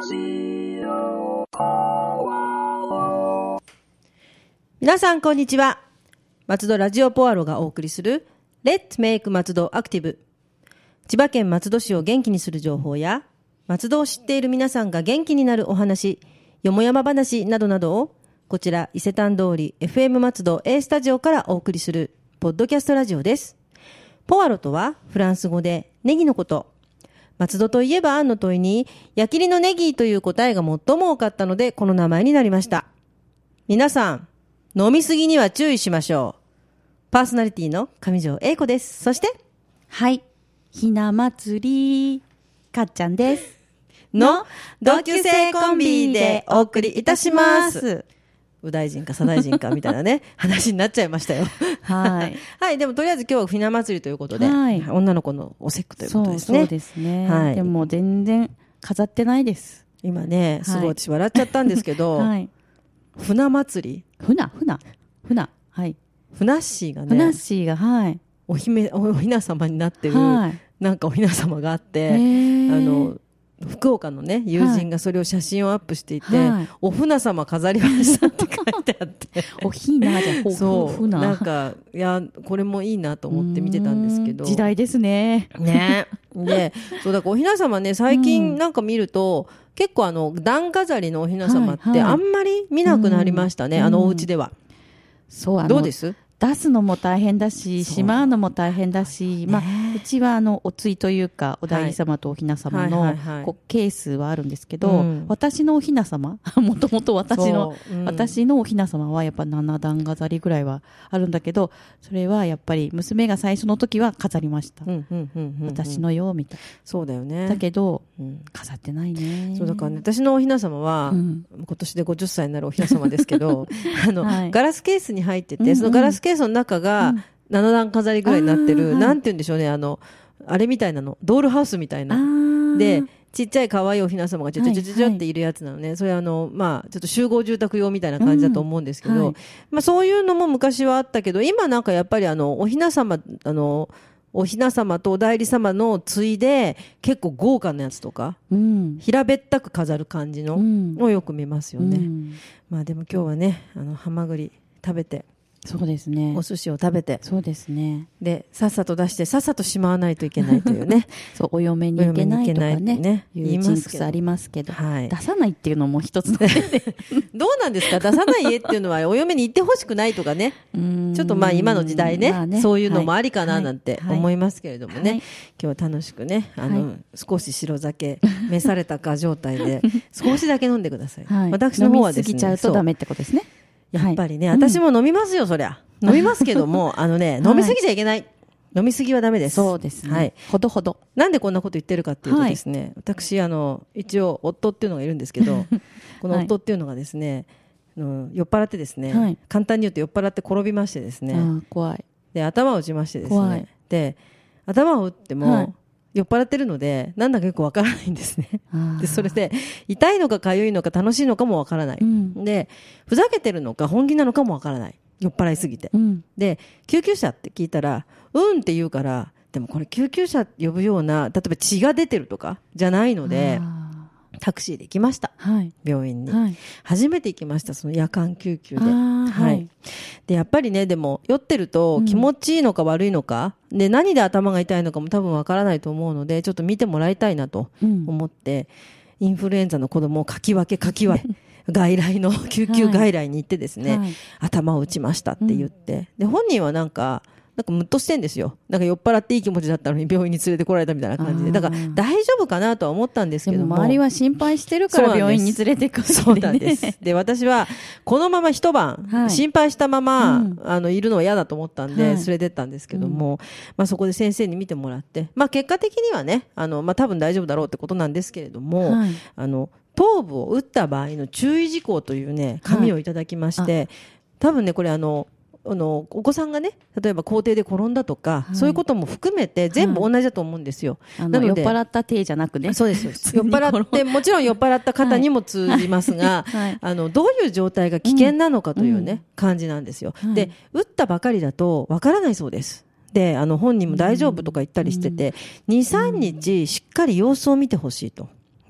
皆さんこんにちは。松戸ラジオポアロがお送りする Let's Make 松戸アクティブ。千葉県松戸市を元気にする情報や松戸を知っている皆さんが元気になるお話、よもやま話などなどをこちら伊勢丹通り FM 松戸 A スタジオからお送りするポッドキャストラジオです。ポアロとはフランス語でネギのこと。松戸といえばアンの問いに矢切のネギという答えが最も多かったのでこの名前になりました。皆さん飲みすぎには注意しましょう。パーソナリティの上条英子です。そしてはいひな祭りかっちゃんですの同級生コンビでお送りいたします。右大臣か左大臣かみたいなね話になっちゃいましたよはい、 はい、でもとりあえず今日はひな祭りということで、 はい、 女の子のお節句ということですね。 そうですね、 はい、 でも全然飾ってないです。 今ねすごい私笑っちゃったんですけど、はい、船祭り船はいふなっしーがねふなっしーがはいおひな様になってる、はい、なんかおひな様があって福岡のね友人がそれを写真をアップしていて、はい、おふな様飾りましたって書いてあっておひなじゃそうなんかいやこれもいいなと思って見てたんですけど時代ですねでそうだからおひな様ね最近なんか見ると、結構段飾りのおひな様ってあんまり見なくなりましたね、お家では。 そうどうです出すのも大変だししまうのも大変だし、まあ、うちはおついというかお大師様とおひな様のケースはあるんですけど、私のおひな様もともと私のおひな様はやっぱ7段飾りぐらいはあるんだけど、それはやっぱり娘が最初の時は飾りました、私のよみたいな。 そうだよね。 だけど、飾ってないね。 そうだからね、私のおひな様は、今年で50歳になるおひな様ですけどガラスケースに入ってて、そのガラスケースの中が7段飾りぐらいになってる、なんて言うんでしょうね、あれみたいなの、ドールハウスみたいなでちっちゃい可愛いおひな様がちょっているやつなのね。それまあちょっと集合住宅用みたいな感じだと思うんですけど、まあそういうのも昔はあったけど、今なんかやっぱりおひな様おひな様とお内裏様のついで結構豪華なやつとか、平べったく飾る感じのをよく見ますよね。まあでも今日はねハマグリ食べて、 そうですね、 お寿司を食べて、 そうですね、 でさっさと出してさっさとしまわないといけないというねそうお嫁に行けないとかねいうジンクスありますけど、はい、出さないっていうのも一つのどうなんですか、出さない家っていうのはお嫁に行ってほしくないとかねちょっとまあ今の時代 ね、そういうのもありかななんて思いますけれどもね、今日は楽しくね少し白酒召されたか状態で少しだけ飲んでください、私の方はですね、 飲みすぎちゃうとダメってことですね。 やっぱりね、私も飲みますよ、そりゃ飲みますけども飲みすぎちゃいけない、飲みすぎはダメです。 そうですね、はい、ほどほど。なんでこんなこと言ってるかっていうとですね、私一応夫っていうのがいるんですけどこの夫っていうのがですね、酔っ払ってですね、簡単に言うと酔っ払って転びましてですね、 怖い。 で頭を打ちましてですね、で頭を打っても、酔っ払ってるのでなんだかよくわからないんですねでそれで痛いのか痒いのか楽しいのかもわからない、でふざけてるのか本気なのかもわからない、酔っ払いすぎて、で救急車って聞いたらって言うから、でもこれ救急車呼ぶような例えば血が出てるとかじゃないのでタクシーで行きました、病院に、初めて行きました、その夜間救急で、でやっぱりね、でも酔ってると気持ちいいのか悪いのか、で何で頭が痛いのかも多分わからないと思うので、ちょっと見てもらいたいなと思って、インフルエンザの子供をかき分け外来の救急外来に行ってですね、頭を打ちましたって言って、で本人はなんかムッとしてんですよ。なんか酔っ払っていい気持ちだったのに病院に連れてこられたみたいな感じで、だから大丈夫かなとは思ったんですけども、 でも周りは心配してるから病院に連れてくる、 そうなんです。で私はこのまま一晩、心配したまま、いるのは嫌だと思ったんで、連れてったんですけども、まあそこで先生に見てもらって、まあ結果的にはねまあ多分大丈夫だろうってことなんですけれども、頭部を打った場合の注意事項というね紙をいただきまして、多分ねこれお子さんがね例えば校庭で転んだとか、そういうことも含めて全部同じだと思うんですよ、 なので酔っ払った体じゃなくね、 そうです酔っ払ってもちろん酔っ払った方にも通じますが、どういう状態が危険なのかというね、感じなんですよ、で打ったばかりだとわからないそうです。で本人も大丈夫とか言ったりしてて、2、3日しっかり様子を見てほしいと。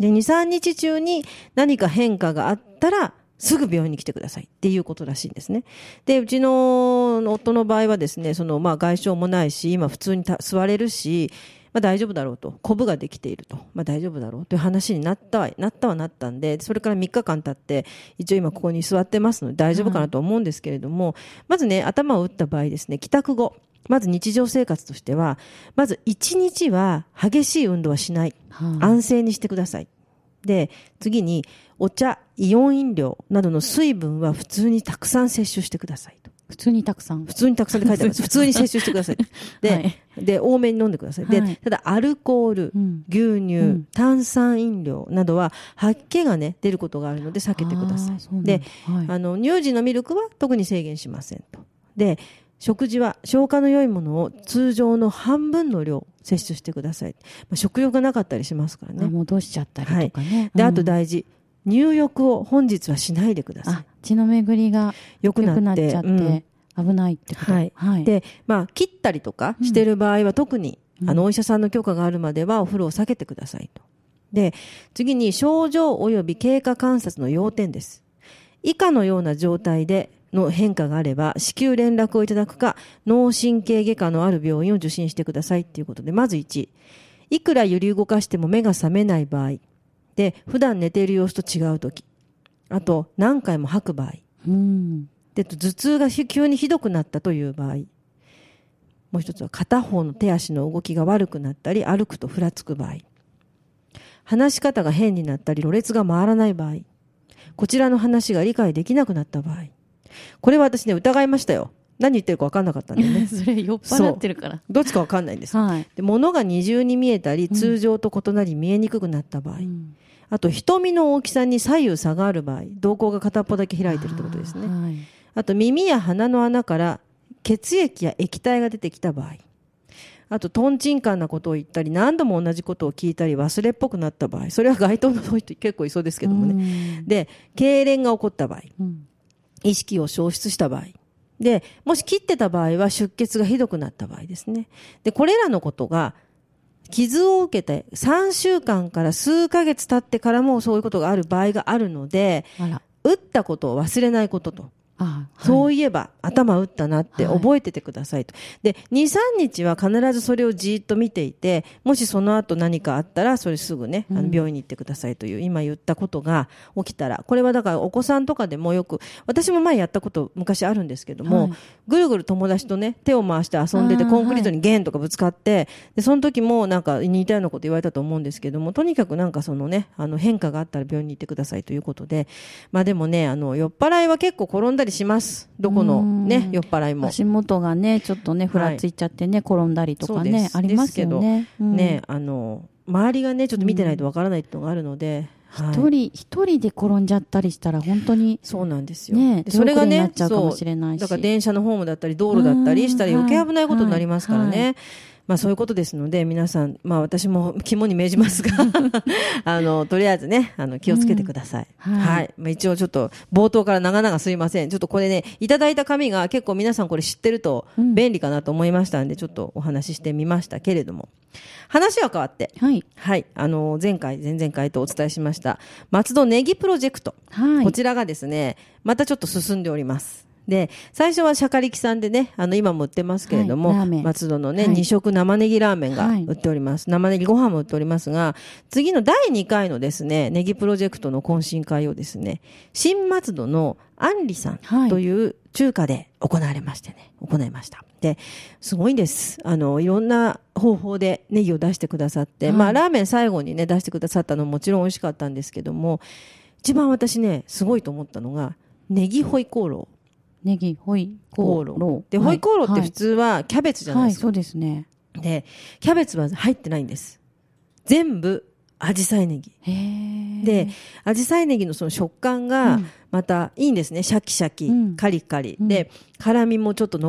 で、2、3日中に何か変化があったら、すぐ病院に来てくださいっていうことらしいんですね。で、うちの夫の場合はですね、外傷もないし、今普通に座れるし、大丈夫だろうと、コブができていると、大丈夫だろうという話になったんで、それから3日間経って、一応今ここに座ってますので大丈夫かなと思うんですけれども、まずね、頭を打った場合ですね、帰宅後、まず日常生活としては、まず1日は激しい運動はしない。安静にしてください。で、次に、お茶、イオン飲料などの水分は普通にたくさん摂取してくださいと。 普通にたくさんって書いてあります。普通に摂取してください。で、多めに飲んでください。で、ただアルコール、牛乳、炭酸飲料などは吐き気がね、出ることがあるので避けてください。で、乳児のミルクは特に制限しませんと。で、食事は消化の良いものを通常の半分の量摂取してください。食欲がなかったりしますからね。 戻しちゃったりとかね。 で、あと大事。入浴を本日はしないでください。 血の巡りが良くなっちゃって危ないってこと。 で、切ったりとかしてる場合は特に、お医者さんの許可があるまではお風呂を避けてくださいと。で、次に症状及び経過観察の要点です。以下のような状態での変化があれば、至急連絡をいただくか、脳神経外科のある病院を受診してくださいということで、まず1、いくら揺り動かしても目が覚めない場合、で、普段寝ている様子と違うとき。あと、何回も吐く場合。で、頭痛が急にひどくなったという場合。もう一つは、片方の手足の動きが悪くなったり、歩くとふらつく場合。話し方が変になったり、ろれつが回らない場合。こちらの話が理解できなくなった場合。これは私ね、疑いましたよ。何言ってるか分かんなかったんだよね。 それ酔っ払ってるから。 どっちか分かんないんです。で、物が二重に見えたり、通常と異なり見えにくくなった場合。あと、瞳の大きさに左右差がある場合、瞳孔が片っぽだけ開いてるってことですね。あと、耳や鼻の穴から血液や液体が出てきた場合。あと、トンチンカンなことを言ったり、何度も同じことを聞いたり、忘れっぽくなった場合。それは該当の人結構いそうですけどもね。で、痙攣が起こった場合。意識を消失した場合。で、もし切ってた場合は出血がひどくなった場合ですね。で、これらのことが、傷を受けて3週間から数ヶ月経ってからもそういうことがある場合があるので、打ったことを忘れないことと。そういえば頭打ったなって覚えててくださいと。で、2、3日は必ずそれをじーっと見ていて、もしその後何かあったら、それすぐね、病院に行ってくださいという、今言ったことが起きたら、これはだからお子さんとかでもよく、私も前やったこと昔あるんですけども、ぐるぐる友達とね、手を回して遊んでて、コンクリートにゲンとかぶつかって、で、その時もなんか似たようなこと言われたと思うんですけども、とにかくなんかそのね、変化があったら病院に行ってくださいということで、でもね、酔っ払いは結構転んだりします。どこのね、酔っ払いも。 足元がね、ちょっとね、ふらついちゃってね、転んだりとかね、ありますけどね。 ね、周りがね、ちょっと見てないとわからないっていうのがあるので、 一人で転んじゃったりしたら本当に。 そうなんですよ。 ね、 それがね、 だから電車のホームだったり、道路だったりしたら余計危ないことになりますからね。そういうことですので、皆さん、私も肝に銘じますが、とりあえずね、気をつけてください。はい。一応ちょっと、冒頭から長々すいません。ちょっとこれね、いただいた紙が結構皆さんこれ知ってると便利かなと思いましたんで、ちょっとお話ししてみましたけれども。話は変わって、はい。前々回とお伝えしました、松戸ネギプロジェクト。こちらがですね、またちょっと進んでおります。で、最初はシャカリキさんでね、今も売ってますけれども、松戸のね、2色生ネギラーメンが売っております。生ネギご飯も売っておりますが、次の第2回のですね、ネギプロジェクトの懇親会をですね、新松戸のアンリさんという中華で行いました。で、すごいんです。いろんな方法でネギを出してくださって、ラーメン最後にね、出してくださったのももちろん美味しかったんですけども、一番私ね、すごいと思ったのが、ネギホイコーロー。 ネギホイコーロー。 で、ホイコーローって普通はキャベツじゃないですか。 そうですね。 で、キャベツは入ってないんです。全部、アジサイネギ。で、アジサイネギのその食感が、またいいんですね。シャキシャキ、カリカリ。で、辛みもちょっと残っ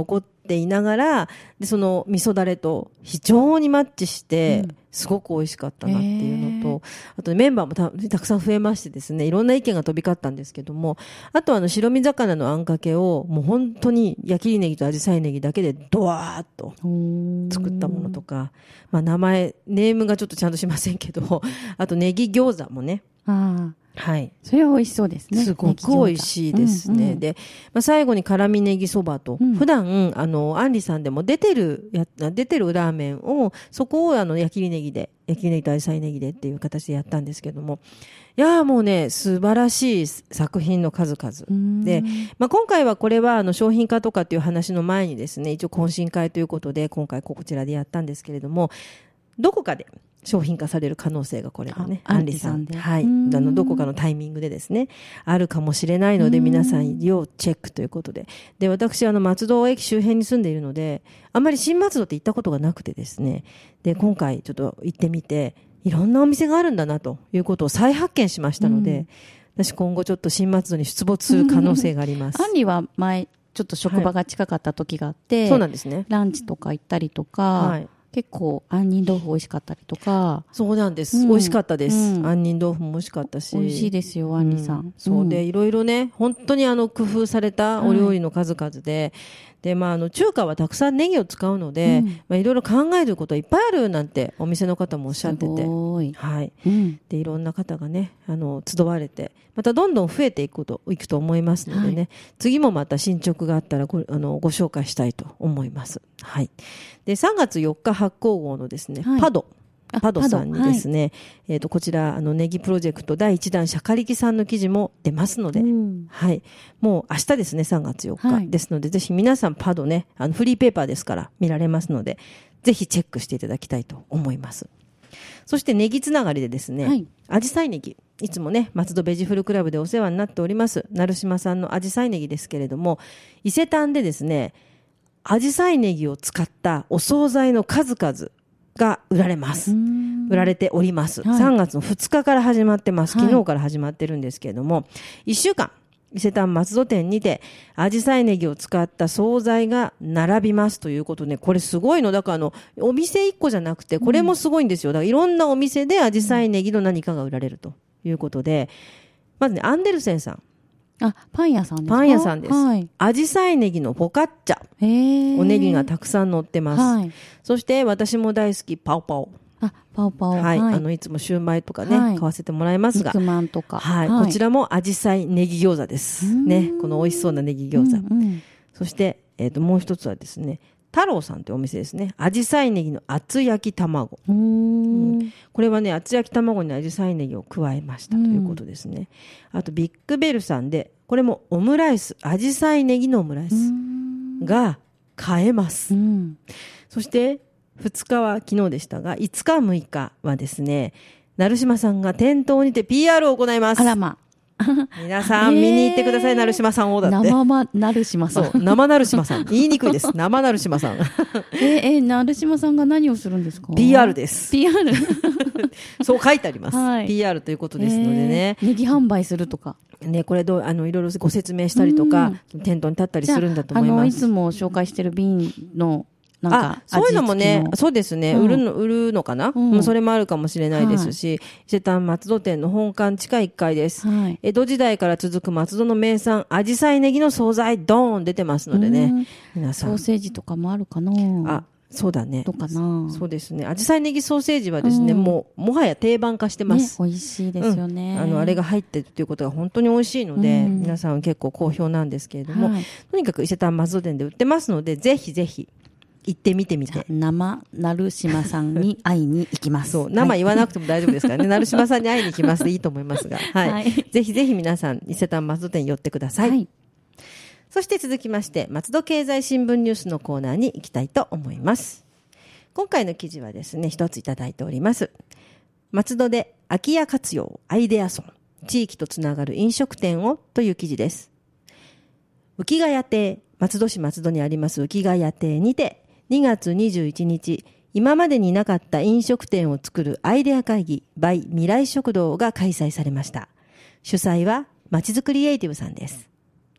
っていながら、でその味噌だれと非常にマッチして、すごく美味しかったなっていうのと、あとメンバーもたくさん増えましてですね、いろんな意見が飛び交ったんですけども、あと白身魚のあんかけをもう本当に焼きりネギと紫陽花ネギだけでドワーッと作ったものとか、まあネームがちょっとちゃんとしませんけど、あとネギ餃子もね、はい。 それは美味しそうですね。 すごく美味しいですね。で、最後に辛味ネギそばと、普段、アンリさんでも出てるラーメンを、そこを焼きネギと紫陽花ネギでっていう形でやったんですけども、いやーもうね、素晴らしい作品の数々。で、今回はこれは商品化とかっていう話の前にですね、一応懇親会ということで、今回こちらでやったんですけれども、どこかで、商品化される可能性がこれはね、アンリさんで。はい。どこかのタイミングでですね、あるかもしれないので、皆さん要チェックということで。で、私、松戸駅周辺に住んでいるので、あんまり新松戸って行ったことがなくてですね、で、今回ちょっと行ってみて、いろんなお店があるんだなということを再発見しましたので、私今後ちょっと新松戸に出没する可能性があります。 アンリは前、ちょっと職場が近かった時があって、 そうなんですね。 ランチとか行ったりとか、結構杏仁豆腐美味しかったりとか。 そうなんです。美味しかったです。杏仁豆腐も美味しかったし。 美味しいですよ、杏仁さん。 そうで、いろいろね、本当に工夫されたお料理の数々で、で、中華はたくさんネギを使うので、いろいろ考えることいっぱいあるなんてお店の方もおっしゃってて。はい。で、いろんな方がね、集われて、またどんどん増えていくと思いますのでね、次もまた進捗があったらご紹介したいと思います。はい。で、3月4日発行号のですね、パドさんにですね、こちら、ネギプロジェクト第1弾シャカリキさんの記事も出ますので、はい。もう明日ですね、3月4日。ですので、ぜひ皆さんパドね、フリーペーパーですから見られますので、ぜひチェックしていただきたいと思います。そしてネギつながりでですね、アジサイネギ。いつもね、松戸ベジフルクラブでお世話になっております、成島さんのアジサイネギですけれども、伊勢丹でですね、アジサイネギを使ったお惣菜の数々が売られます。売られております。3月の2日から始まってます。昨日から始まってるんですけれども、1週間、伊勢丹松戸店にて、アジサイネギを使った惣菜が並びますということで、これすごいの。だからお店1個じゃなくて、これもすごいんですよ。だからいろんなお店でアジサイネギの何かが売られるということで、まずね、アンデルセンさん。 パン屋さんですか？ パン屋さんです。アジサイネギのフォカッチャ。おネギがたくさん乗ってます。そして私も大好き、パオパオ。 パオパオ。 はい。いつもシューマイとかね、買わせてもらいますが。 肉まんとか。 はい。こちらもアジサイネギ餃子です。ね。この美味しそうなネギ餃子。そして、もう一つはですね、太郎さんというお店ですね。アジサイネギの厚焼き卵。これはね、厚焼き卵にアジサイネギを加えましたということですね。あと、ビッグベルさんで、これもオムライス、アジサイネギのオムライスが買えます。そして、2日は昨日でしたが、5日6日はですね、成島さんが店頭にて PR を行います。 あらま。 皆さん見に行ってください、成島さんをだって。 生成島さん。 そう、生成島さん。言いにくいです。生成島さん。 成島さんが何をするんですか？ PR です。 PR？ そう書いてあります。PR ということですのでね。 ネギ販売するとか。 ね、これいろいろご説明したりとか、店頭に立ったりするんだと思います。 いつも紹介してる瓶の、 そういうのもね、そうですね、売るのかな、それもあるかもしれないですし、伊勢丹松戸店の本館地下1階です。江戸時代から続く松戸の名産、アジサイネギの惣菜、ドーン出てますのでね、皆さん。 ソーセージとかもあるかな？ そうだね。 どうかな？ そうですね。アジサイネギソーセージはですね、もはや定番化してます。 美味しいですよね。 あれが入ってるっていうことが本当に美味しいので、皆さん結構好評なんですけれども、とにかく伊勢丹松戸店で売ってますので、ぜひぜひ、行ってみてみて。 生成島さんに会いに行きます。 そう、生言わなくても大丈夫ですからね。成島さんに会いに行きますでいいと思いますが。はい。ぜひぜひ皆さん、伊勢丹松戸店に寄ってください。そして続きまして、松戸経済新聞ニュースのコーナーに行きたいと思います。今回の記事はですね、一ついただいております。松戸で空き家活用アイデアソン、地域とつながる飲食店をという記事です。浮ヶ谷亭、松戸市松戸にあります浮ヶ谷亭にて、2月21日、今までになかった飲食店を作るアイデア会議 by 未来食堂が開催されました。主催はまちづくりエイティブさんです。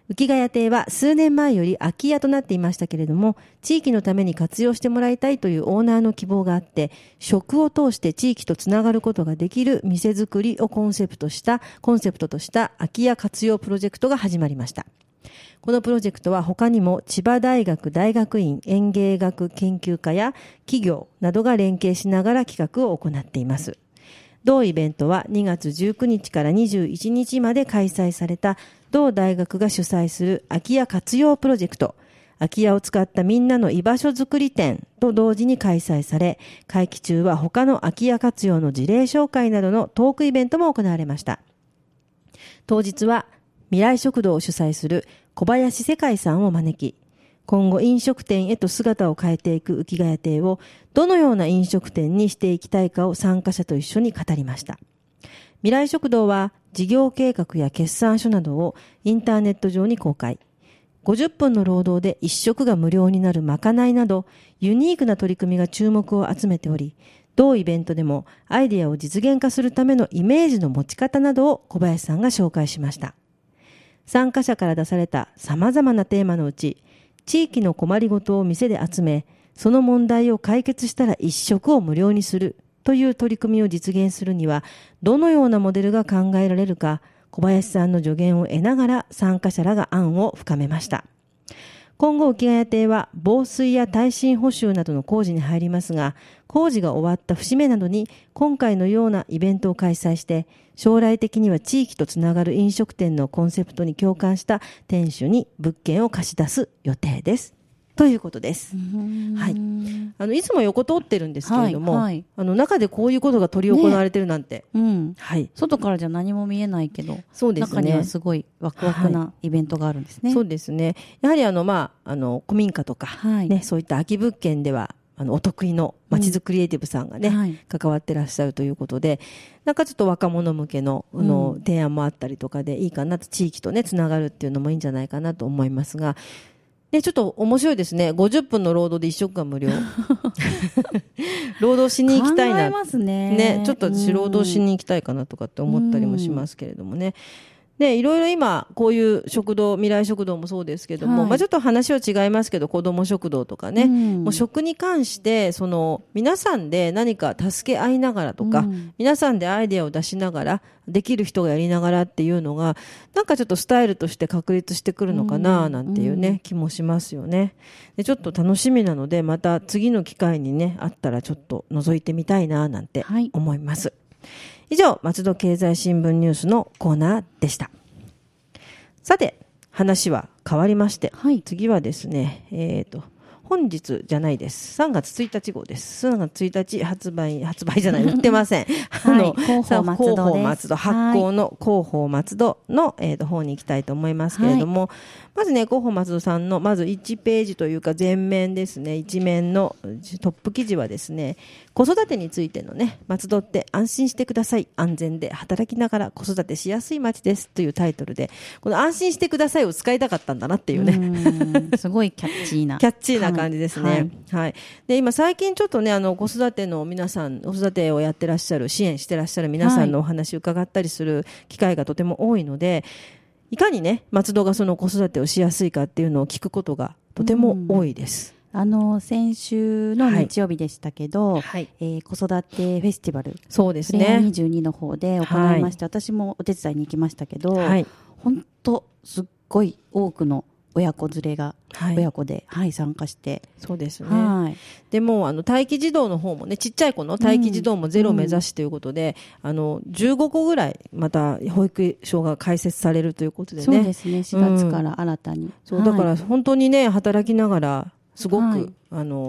浮ヶ谷邸は数年前より空き家となっていましたけれども、地域のために活用してもらいたいというオーナーの希望があって、食を通して地域とつながることができる店づくりをコンセプトとした空き家活用プロジェクトが始まりました。このプロジェクトは他にも千葉大学大学院園芸学研究科や企業などが連携しながら企画を行っています。同イベントは2月19日から21日まで開催された同大学が主催する空き家活用プロジェクト、空き家を使ったみんなの居場所づくり展と同時に開催され、会期中は他の空き家活用の事例紹介などのトークイベントも行われました。当日は未来食堂を主催する小林世界さんを招き、今後飲食店へと姿を変えていく浮ヶ谷邸をどのような飲食店にしていきたいかを参加者と一緒に語りました。未来食堂は事業計画や決算書などをインターネット上に公開。50分の労働で1食が無料になるまかないなどユニークな取り組みが注目を集めており、同イベントでもアイデアを実現化するためのイメージの持ち方などを小林さんが紹介しました。参加者から出された様々なテーマのうち、地域の困りごとを店で集め、その問題を解決したら1食を無料にするという取り組みを実現するには、どのようなモデルが考えられるか、小林さんの助言を得ながら参加者らが案を深めました。今後浮ヶ谷邸は防水や耐震補修などの工事に入りますが、工事が終わった節目などに今回のようなイベントを開催して、将来的には地域とつながる飲食店のコンセプトに共感した店主に物件を貸し出す予定です。ということです。はい。いつも横通ってるんですけれども、はいはい、中でこういうことが執り行われてるなんて、 ね、うん、はい。外からじゃ何も見えないけど、そうですね。中にはすごいワクワクなイベントがあるんですね。 はい、そうですね。やはり古民家とか、はい、ね、そういった空き物件では、お得意のまちづくりエイティブさんがね、はい、関わってらっしゃるということで、なんかちょっと若者向けの、提案もあったりとかでいいかなと、地域とね、つながるっていうのもいいんじゃないかなと思いますが、で、ちょっと面白いですね。50分の労働で1食が無料。労働しに行きたいな。 考えますね。 ね、ちょっと私労働しに行きたいかなとかって思ったりもしますけれどもね。で、いろいろ今、こういう食堂、未来食堂もそうですけども、はい、まあちょっと話は違いますけど、子ども食堂とかね、もう食に関して、皆さんで何か助け合いながらとか、皆さんでアイデアを出しながら、できる人がやりながらっていうのが、なんかちょっとスタイルとして確立してくるのかな、なんていうね、気もしますよね。で、ちょっと楽しみなので、また次の機会にね、あったらちょっと覗いてみたいな、なんて思います。はい、以上、松戸経済新聞ニュースのコーナーでした。さて、話は変わりまして、はい、次はですね、本日じゃないです。3月1日号です。3月1日発売じゃない、売ってません。 広報松戸、発行の広報松戸の、方に行きたいと思いますけれども、はい、まずね、広報松戸さんの、まず1ページというか全面ですね、一面のトップ記事はですね、子育てについてのね、松戸って安心してください。安全で働きながら子育てしやすい街ですというタイトルで、この安心してくださいを使いたかったんだなっていうね。 すごいキャッチーな。 キャッチーな感じですね。はい。はい。で、今最近ちょっとね、子育ての皆さん、子育てをやってらっしゃる、支援してらっしゃる皆さんのお話を伺ったりする機会がとても多いので、いかにね、松戸がその子育てをしやすいかっていうのを聞くことがとても多いです。 先週の日曜日でしたけど、はい子育てフェスティバル、 そうですね。 プレイ22の方で行いまして、はい、私もお手伝いに行きましたけど、はい、本当すっごい多くの親子連れが、はい、親子で、はい、参加して。 そうですね。はい、でも、待機児童の方もね、ちっちゃい子の待機児童もゼロを目指しということで、15個ぐらい、また保育所が開設されるということでね。 そうですね、4月から新たに。 そう、だから本当にね、働きながら、すごく、はい、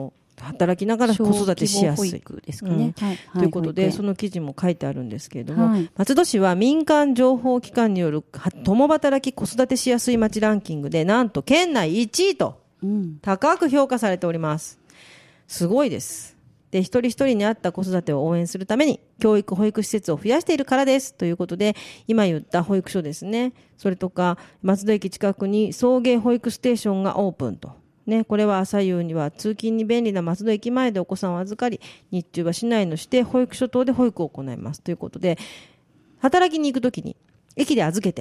働きながら子育てしやすい。 ですかね。 ということで、その記事も書いてあるんですけれども、はい、松戸市は民間情報機関による共働き子育てしやすい街ランキングで、なんと県内1位と、高く評価されております。すごいです。で、一人一人に合った子育てを応援するために、教育保育施設を増やしているからです。ということで、今言った保育所ですね。それとか、松戸駅近くに送迎保育ステーションがオープンと。ね、これは朝夕には通勤に便利な松戸駅前でお子さんを預かり、日中は市内の指定保育所等で保育を行いますということで、働きに行くときに駅で預けて、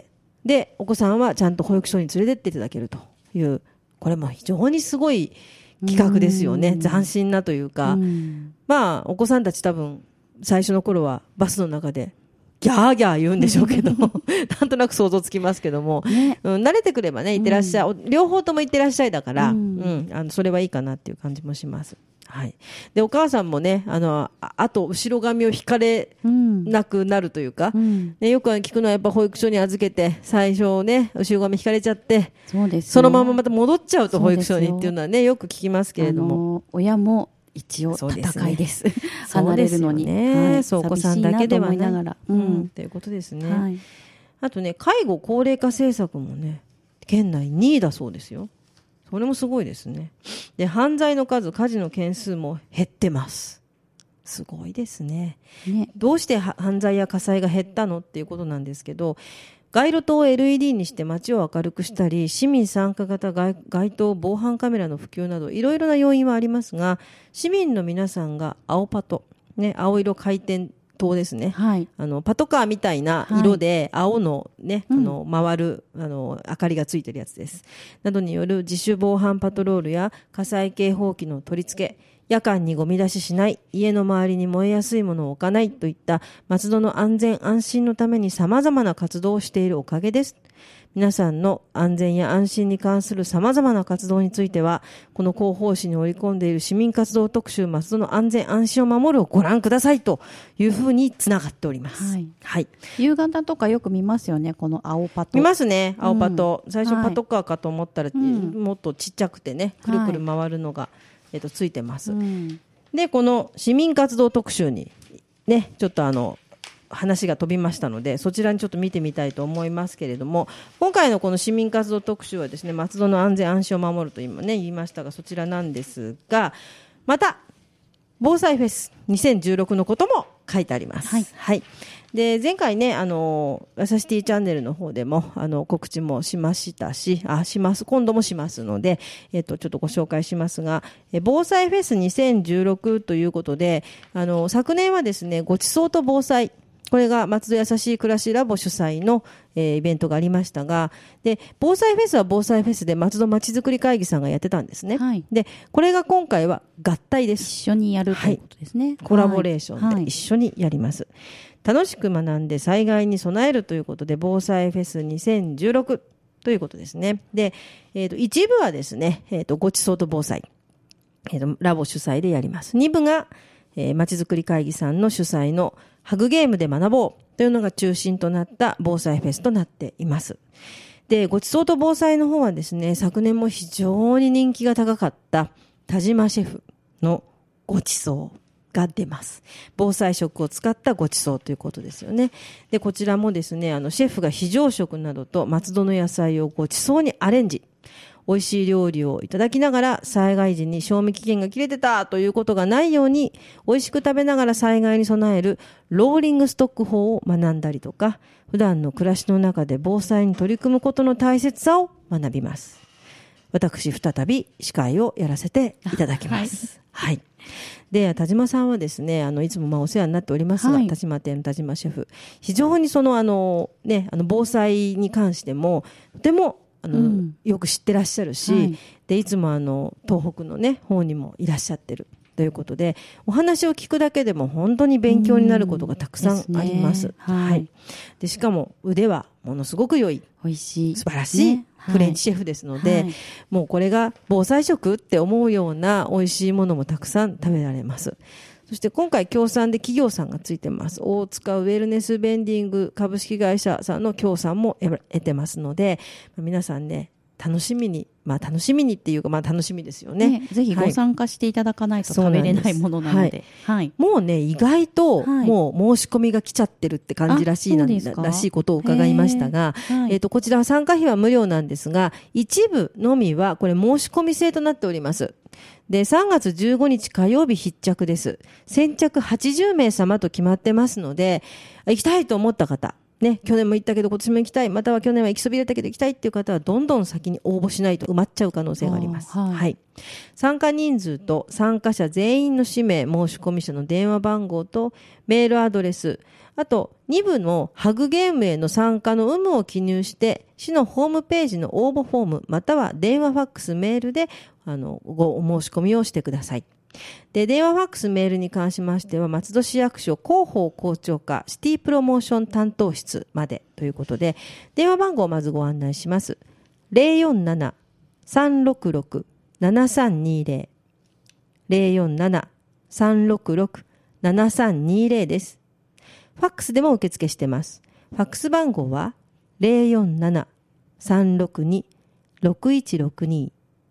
で、お子さんはちゃんと保育所に連れてっていただけるという、これも非常にすごい企画ですよね。斬新なというか、まあ、お子さんたち多分、最初の頃はバスの中で、ギャーギャー言うんでしょうけど、なんとなく想像つきますけども、ね、慣れてくればね、いってらっしゃい、両方ともいってらっしゃいだから、それはいいかなっていう感じもします。はい。で、お母さんもね、あと、後ろ髪を引かれなくなるというか、ね、よく聞くのはやっぱ保育所に預けて、最初ね、後ろ髪引かれちゃって、そのまままた戻っちゃうと保育所にっていうのはね、よく聞きますけれども。 親も一応戦いです。離れるのに。 そう、お子さんだけではない。ということですね。あとね、介護高齢化政策もね、県内2位だそうですよ。それもすごいですね。で、犯罪の数、火事の件数も減ってます。すごいですね。どうして犯罪や火災が減ったのっていうことなんですけど、街路灯を LED にして街を明るくしたり、市民参加型街頭防犯カメラの普及などいろいろな要因はありますが、市民の皆さんが青パト、ね、青色回転灯ですね、はい、パトカーみたいな色で青のね、回る明かりがついてるやつですなどによる自主防犯パトロールや火災警報器の取り付け、夜間にゴミ出ししない、家の周りに燃えやすいものを置かないといった松戸の安全安心のために様々な活動をしているおかげです。皆さんの安全や安心に関する様々な活動については、この広報誌に織り込んでいる市民活動特集松戸の安全安心を守るをご覧くださいというふうにつながっております。はい。はい、 夕方とかよく見ますよね、この青パト。 見ますね、青パト。最初パトカーかと思ったら、もっとちっちゃくてね、くるくる回るのが、ついてます。で、この市民活動特集にね、ちょっと話が飛びましたので、そちらにちょっと見てみたいと思いますけれども、今回のこの市民活動特集はですね、松戸の安全安心を守ると今ね言いましたが、そちらなんですが、また防災フェス2016のことも書いてあります。はい。はい。で、前回ね、やさしティチャンネルの方でも、告知もしましたし、今度もしますので、ちょっとご紹介しますが、防災フェス2016ということで、昨年はですね、ごちそうと防災、これが松戸やさしい暮らしラボ主催の、イベントがありましたが、で、防災フェスは防災フェスで松戸まちづくり会議さんがやってたんですね。はい。で、これが今回は合体です。 一緒にやるということですね。はい、 コラボレーションで一緒にやります。楽しく学んで災害に備えるということで、防災フェス2016ということですね。で、一部はですね、ごちそうと防災、ラボ主催でやります。二部が、まちづくり会議さんの主催のハグゲームで学ぼうというのが中心となった防災フェスとなっています。で、ごちそうと防災の方はですね、昨年も非常に人気が高かった田島シェフのごちそうが出ます。防災食を使ったごちそうということですよね。で、こちらもですね、シェフが非常食などと松戸の野菜をごちそうにアレンジ。美味しい料理をいただきながら災害時に賞味期限が切れてたということがないように、美味しく食べながら災害に備えるローリングストック法を学んだりとか、普段の暮らしの中で防災に取り組むことの大切さを学びます。私再び司会をやらせていただきます。はい。で、田島さんはですね、いつもお世話になっておりますが、田島店田島シェフ、非常に防災に関してもとてもよく知ってらっしゃるし、でいつも東北のね方にもいらっしゃってるということで、お話を聞くだけでも本当に勉強になることがたくさんあります。はい。でしかも腕はものすごく良い、 美味しい、 素晴らしいフレンチシェフですので、もうこれが防災食って思うような美味しいものもたくさん食べられます。そして今回協賛で企業さんがついてます。大塚ウェルネスベンディング株式会社さんの協賛も得てますので、皆さんね、楽しみにっていうか、楽しみですよね。 ぜひご参加していただかないと食べれないものなので。 もうね、意外ともう申し込みが来ちゃってるって感じらしいことを伺いましたが、こちらは参加費は無料なんですが、一部のみはこれ申し込み制となっております。で、3月15日火曜日必着です。先着80名様と決まってますので、行きたいと思った方、 ね、去年も行ったけど今年も行きたい、または去年は行きそびれたけど行きたいっていう方はどんどん先に応募しないと埋まっちゃう可能性があります。はいはい、参加人数と参加者全員の氏名、申し込み者の電話番号とメールアドレス、あと2部のハグゲームへの参加の有無を記入して市のホームページの応募フォームまたは電話ファックスメールでお申し込みをしてください。で、電話ファックスメールに関しましては松戸市役所広報広聴課シティプロモーション担当室までということで、電話番号をまずご案内します。 047-366-7320 047-366-7320 です。ファックスでも受付してます。ファックス番号は 047-362-6162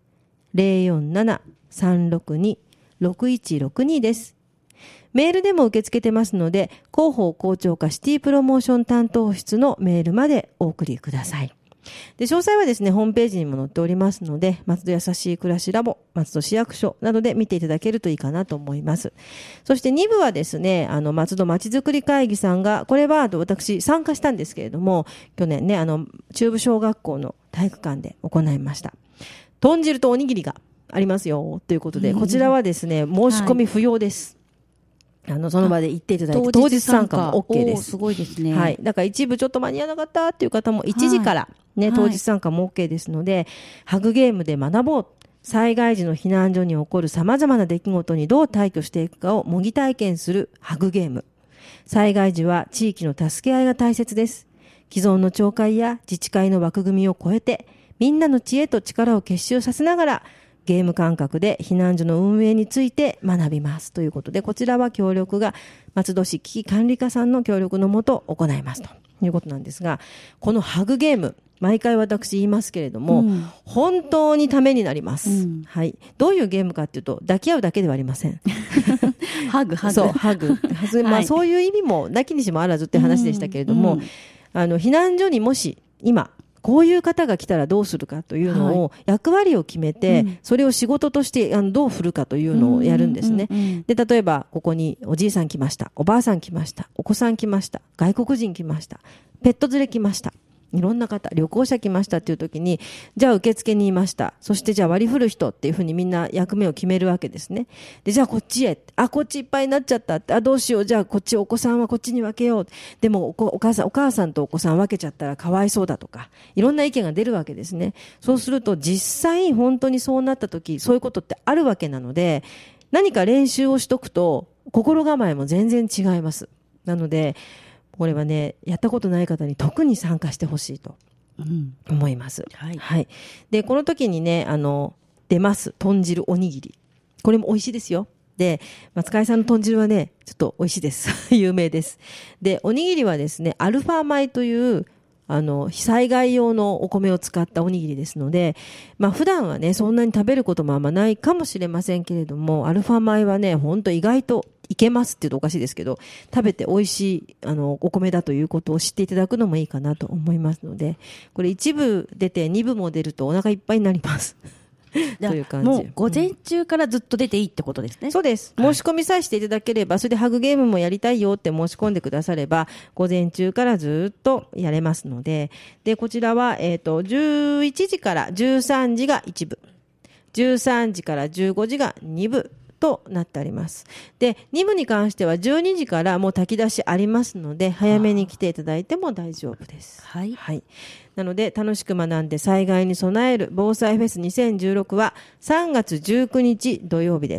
047-362-6162 です。メールでも受け付けてますので、広報広聴課シティプロモーション担当室のメールまでお送りください。で、詳細はですね、ホームページにも載っておりますので、松戸やさしい暮らしラボ、松戸市役所などで見ていただけるといいかなと思います。そして2部はですね、松戸まちづくり会議さんが、これは私参加したんですけれども、去年ね、中部小学校の体育館で行いました。豚汁とおにぎりがありますよということで、こちらはですね、申し込み不要です。その場で行っていただいて、当日参加も OK です。 すごいですね。 はい。だから一部ちょっと間に合わなかったっていう方も1時からね、当日参加も OK ですので、ハグゲームで学ぼう。災害時の避難所に起こる様々な出来事にどう対処していくかを模擬体験するハグゲーム。災害時は地域の助け合いが大切です。既存の町会や自治会の枠組みを超えて、みんなの知恵と力を結集させながら、ゲーム感覚で避難所の運営について学びますということで、こちらは協力が松戸市危機管理課さんの協力のもと行いますということなんですが、このハグゲーム、毎回私言いますけれども、本当にためになります、はい。どういうゲームかっていうと、抱き合うだけではありません。 ハグ。 そう、ハグ。まあ、そういう意味もなきにしもあらずって話でしたけれども、避難所にもし今こういう方が来たらどうするかというのを、役割を決めて、それを仕事としてどう振るかというのをやるんですね。で、例えば、ここにおじいさん来ました、おばあさん来ました、お子さん来ました、外国人来ました、ペット連れ来ました。いろんな方、旅行者来ましたっていう時に、じゃあ受付にいました。そしてじゃあ割り振る人っていうふうにみんな役目を決めるわけですね。で、じゃあこっちへ。こっちいっぱいになっちゃったって。どうしよう。じゃあこっちお子さんはこっちに分けよう。でもお母さんとお子さん分けちゃったらかわいそうだとか、いろんな意見が出るわけですね。そうすると実際本当にそうなった時、そういうことってあるわけなので、何か練習をしとくと心構えも全然違います。なので、これはね、やったことない方に特に参加してほしいと思います。はい。で、この時にね、出ます。豚汁おにぎり。これも美味しいですよ。で、松海さんの豚汁はね、ちょっと美味しいです。有名です。で、おにぎりはですね、アルファ米という、災害用のお米を使ったおにぎりですので、まあ普段はね、そんなに食べることもあんまないかもしれませんけれども、アルファ米はね、ほんと意外といけますって言うとおかしいですけど、食べて美味しい、お米だということを知っていただくのもいいかなと思いますので、これ1部出て2部も出るとお腹いっぱいになります。という感じ。 もう午前中からずっと出ていいってことですね。 そうです。申し込みさえしていただければ、それでハグゲームもやりたいよって申し込んでくだされば、午前中からずっとやれますので、で、こちらは、11時から13時が1部、13時から15時が2部、となってあります。で、2部に関しては12時からもう炊き出しありますので、早めに来ていただいても大丈夫です。はい。なので、楽しく学んで災害に備える防災フェス2016は3月19日土曜日です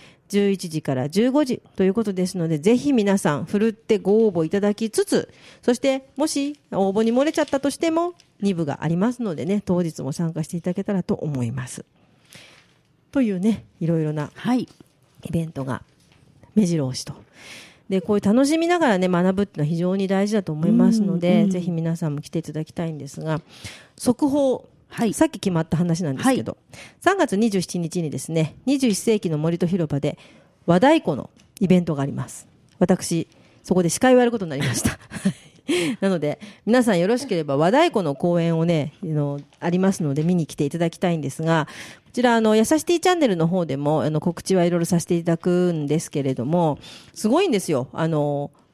。11時から15時ということですので、ぜひ皆さん、ふるってご応募いただきつつ、そして、もし応募に漏れちゃったとしても、2部がありますのでね、当日も参加していただけたらと思います。というね、いろいろな、イベントが目白押しと。で、こういう楽しみながらね、学ぶっていうのは非常に大事だと思いますので、ぜひ皆さんも来ていただきたいんですが、速報、さっき決まった話なんですけど、3月27日にですね、21世紀の森と広場で和太鼓のイベントがあります。私、そこで司会をやることになりました。なので、皆さんよろしければ和太鼓の公演をね、ありますので見に来ていただきたいんですが、こちら、やさしティチャンネルの方でも、告知はいろいろさせていただくんですけれども、すごいんですよ。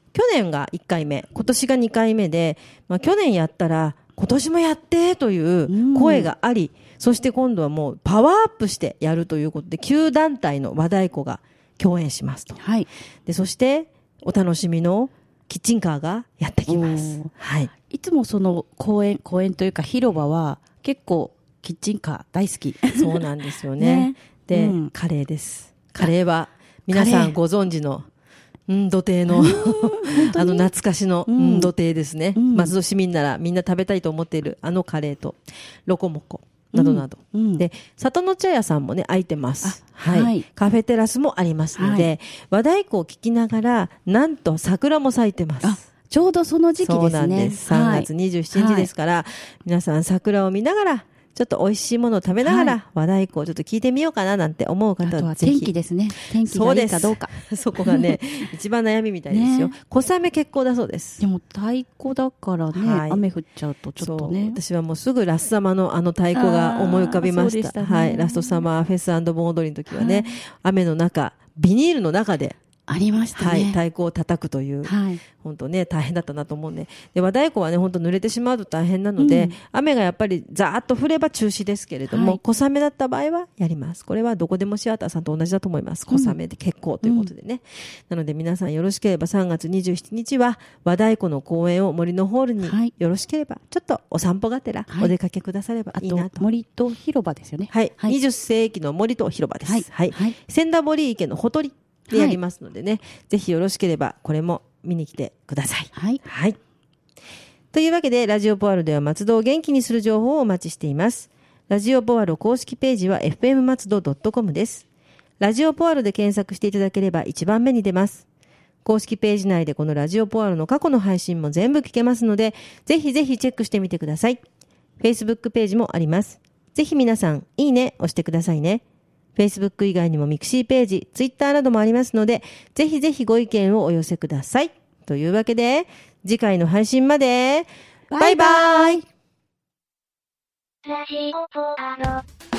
去年が1回目、今年が2回目で、去年やったら今年もやってという声があり、そして今度はもうパワーアップしてやるということで、9団体の和太鼓が共演しますと。 はい。 で、そしてお楽しみのキッチンカーがやってきます。はい。 いつもその公園というか広場は結構キッチンカー大好き。 そうなんですよね。で、カレーです。カレーは皆さんご存知の土亭の懐かしの土亭ですね。松戸市民ならみんな食べたいと思っているカレーとロコモコなどなど。で、里の茶屋さんもね、開いてます。はい。カフェテラスもありますので、和太鼓を聴きながら、なんと桜も咲いてます。 ちょうどその時期ですね。 そうなんです。3月27日ですから、皆さん桜を見ながら、ちょっと美味しいものを食べながら、和太鼓をちょっと聞いてみようかななんて思う方はぜひ。あとは天気ですね。天気がいいかどうか。 そこがね、一番悩みみたいですよ。小雨結構だそうです。 でも太鼓だからね、雨降っちゃうとちょっとね。 私はもうすぐラスサマの太鼓が思い浮かびました。はい。ラストサマーフェス&盆踊りの時はね、雨の中、ビニールの中で、 ありましたね。 はい。太鼓を叩くという。はい。本当ね、大変だったなと思うんで。で、和太鼓はね、本当濡れてしまうと大変なので、雨がやっぱりザーッと降れば中止ですけれども、小雨だった場合はやります。これはどこでもシアターさんと同じだと思います。小雨で結構ということでね。なので皆さんよろしければ3月27日は和太鼓の公演を森のホールによろしければ、ちょっとお散歩がてらお出かけくださればいいなと。 森と広場ですよね。 はい。20世紀の森と広場です。はい。千田堀池のほとり。でやりますのでね、ぜひよろしければこれも見に来てください。 はい。 はい。というわけで、ラジオポアロでは松戸を元気にする情報をお待ちしています。ラジオポアロ公式ページは fm 松戸 .com です。ラジオポアロで検索していただければ一番目に出ます。公式ページ内でこのラジオポアロの過去の配信も全部聞けますので、ぜひぜひチェックしてみてください。Facebook ページもあります。ぜひ皆さん、いいね押してくださいね。Facebook 以外にもミクシーページ、Twitter などもありますので、ぜひぜひご意見をお寄せください。というわけで、次回の配信まで、バイバイ。ラジオポアロ。